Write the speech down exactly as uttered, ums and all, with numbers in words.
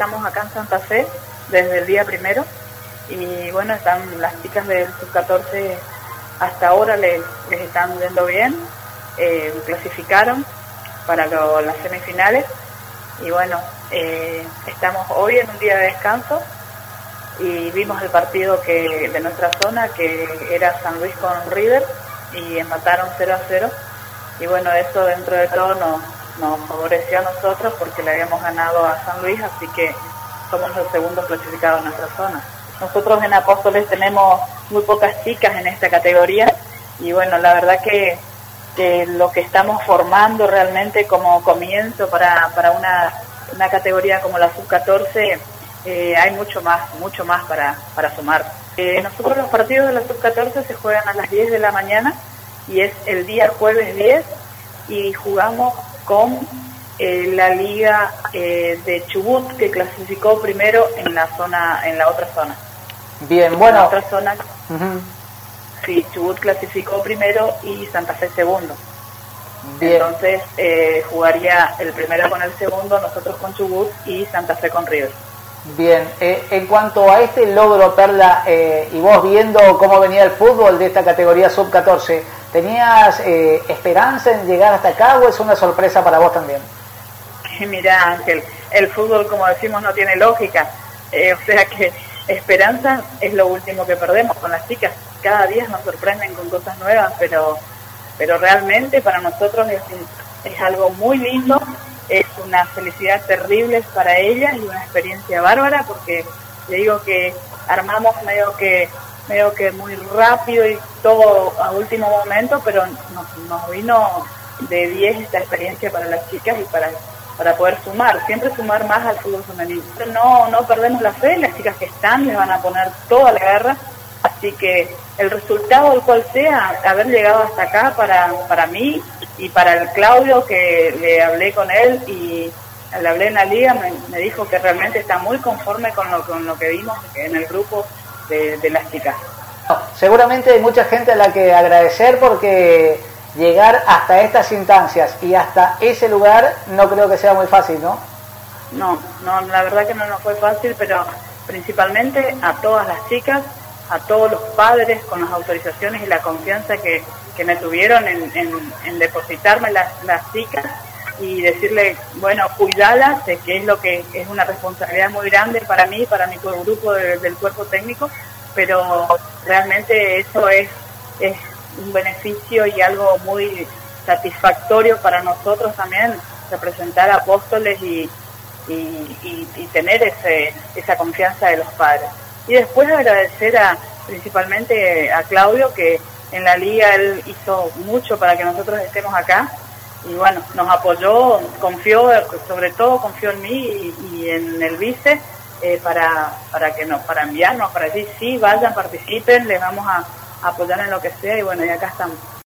estamos acá en Santa Fe desde el día primero y bueno, están las chicas del sub catorce hasta ahora les, les están yendo bien, eh, clasificaron para lo, las semifinales y bueno, eh, estamos hoy en un día de descanso y vimos el partido que de nuestra zona que era San Luis con River y empataron cero a cero y bueno, eso dentro de todo nos, nos favoreció a nosotros porque le habíamos ganado a San Luis, así que somos los segundos clasificados en nuestra zona. Nosotros en Apóstoles tenemos muy pocas chicas en esta categoría y bueno, la verdad que, que lo que estamos formando realmente como comienzo para, para una, una categoría como la sub catorce, eh, hay mucho más, mucho más para, para sumar. Eh, nosotros los partidos de la sub catorce se juegan a las diez de la mañana y es el día jueves diez y jugamos con eh, la liga eh, de Chubut que clasificó primero en la zona, en la otra zona. Bien, bueno. En la otra zona, uh-huh. Sí, Chubut clasificó primero y Santa Fe segundo. Bien. Entonces eh, jugaría el primero con el segundo, nosotros con Chubut y Santa Fe con River. Bien, eh, en cuanto a este logro, Perla, eh, y vos viendo cómo venía el fútbol de esta categoría sub catorce, ¿tenías eh, esperanza en llegar hasta acá o es una sorpresa para vos también? Mira, Ángel, el fútbol, como decimos, no tiene lógica, eh, o sea que esperanza es lo último que perdemos con las chicas. Cada día nos sorprenden con cosas nuevas, pero pero realmente para nosotros es, es algo muy lindo. Es una felicidad terrible para ellas y una experiencia bárbara porque le digo que armamos medio que medio que muy rápido y todo a último momento, pero nos, nos vino de diez esta experiencia para las chicas y para para poder sumar, siempre sumar más al fútbol femenino. No, no perdemos la fe, las chicas que están les van a poner toda la garra, así que el resultado del cual sea, haber llegado hasta acá para, para mí y para el Claudio, que le hablé con él y le hablé en la liga, me, me dijo que realmente está muy conforme con lo, con lo que vimos en el grupo de, de las chicas. No, seguramente hay mucha gente a la que agradecer porque llegar hasta estas instancias y hasta ese lugar no creo que sea muy fácil, ¿no? No, no, la verdad que no nos fue fácil, pero principalmente a todas las chicas, a todos los padres con las autorizaciones y la confianza que, que me tuvieron en, en, en depositarme las, las chicas y decirle, bueno, cuidalas, de que es lo que es una responsabilidad muy grande para mí, para mi grupo de, del cuerpo técnico, pero realmente eso es, es un beneficio y algo muy satisfactorio para nosotros también, representar a Apóstoles y, y, y, y tener ese, esa confianza de los padres. Y después agradecer a, principalmente a Claudio, que en la liga él hizo mucho para que nosotros estemos acá y bueno, nos apoyó, confió, sobre todo confió en mí y, y en el vice eh, para, para que nos, para enviarnos, para decir sí, vayan, participen, les vamos a apoyar en lo que sea y bueno, y acá estamos.